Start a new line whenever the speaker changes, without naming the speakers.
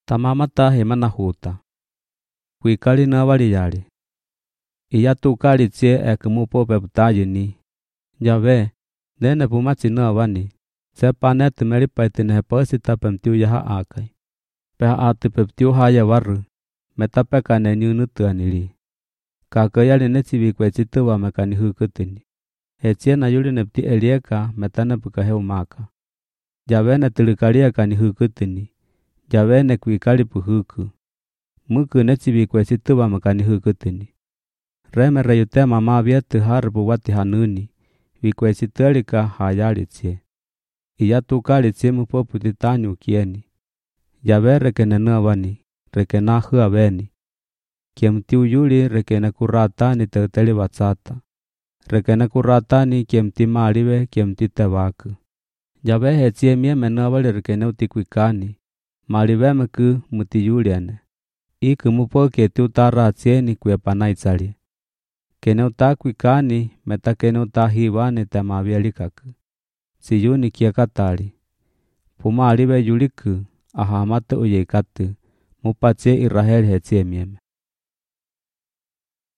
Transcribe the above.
Tamamata hemana huta. Kuikali na wali yali. Iya tukali tsie ekumupo peptayini. Jave, dene pumatsi na wani. Sepane temeli paitine heposita pemtiu yaha akai. Peha ati peptiu haya waru. Metapeka ne nyunutuanili. Kakayali netsivi kwetsitu wa mekani hukutini. Hetsie na yuli nepti elieka metane pukaheu maka. Javene tilikalia ni hukutini. Javene kuikali puhuku. Muku netsivi kwetsitu wa mekani hukutini. Reme reyute mama vietu harbu wati hanuni. Vikwetsitelika hayali tsie. Iya tukali tsie mupopu titanyu kieni. Jave rekene na wani. Rekena hua veni. Kiemtiu yuli rekene kuratani teteli watsata. Rekene kuratani kiemti maliwe kiemti tewaku. Jave hetsie mieme na wali rekene utikuikani. Maliwe meku muti yuliene. Iku mupo keti utara tsieni kuepana itsali. Kene utakuikani meta kene utahiwani temavielikaka. Siyuni kiekatali. Puma aliwe yuliku ahamate uyeikatu. Mupatsie Iraheli hetsie mieme.